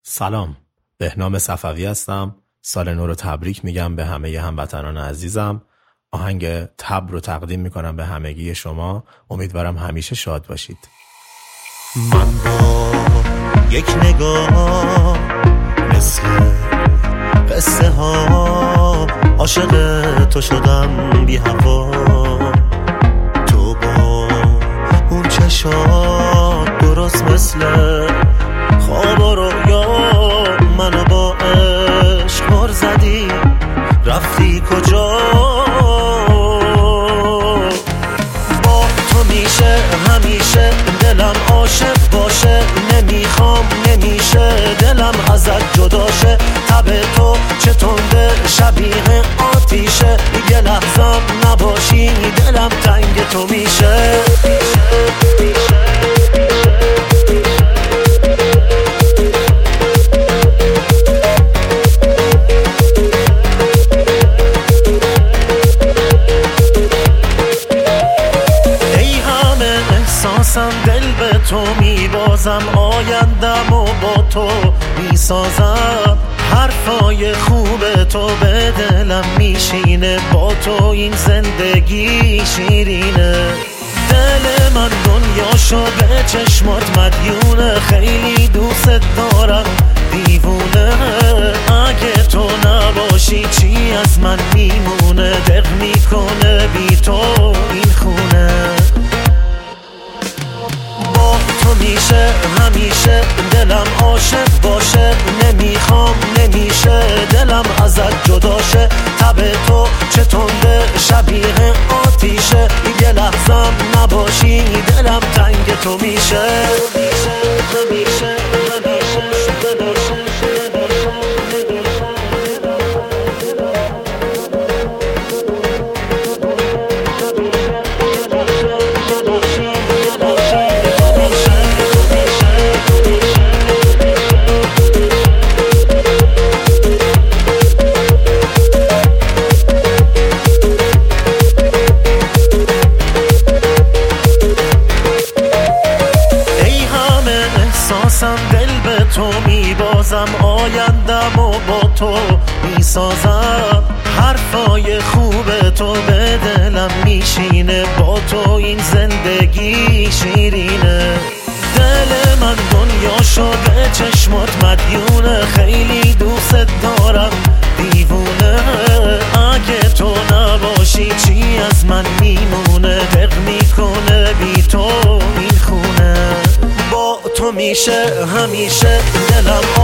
سلام، بهنام صفوی هستم. سال نو رو تبریک میگم به همه هموطنان عزیزم. آهنگ تب رو تقدیم میکنم به همگی شما. امیدوارم همیشه شاد باشید. من با یک نگاه مثل قصه ها عاشق تو شدم بی هوا. تو با اون چشات درست مثل خواب و رویا منو با عشق مر زدی. رفتی کجا؟ با تو میشه همیشه دلم عاشق باشه. نمیخوام نمیشه دلم ازت جدا شه. تب تو چه تنده شبیه آتیشه. یه لحظم نباشی دلم تنگ تو میشه. دل به تو میبازم، آیندم و با تو میسازم. حرفای خوب تو به دلم میشینه، با تو این زندگی شیرینه. دل من دنیاشو به چشمات مدیونه، خیلی دوست دارم دیوونه. اگه تو نباشی چی از من میمونه؟ دق میکنه بی تو این خونه. تو میشه همیشه دلم عاشق باشه. نمیخوام نمیشه دلم ازت جدا شه. تب تو چه تنده شبیه آتیشه. یه لحظم نباشی دلم تنگ تو میشه. دل به تو میبازم، آیندم و با تو میسازم. حرفای خوب تو به دلم میشینه، با تو این زندگی شیرینه. دل من دنیاشو به چشمات مدیونه، خیلی دوست دارم دیوونه. اگه تو نباشی چی از من میمونه؟ دق میکنه بی تو این خونه. با تو میشه همیشه دلم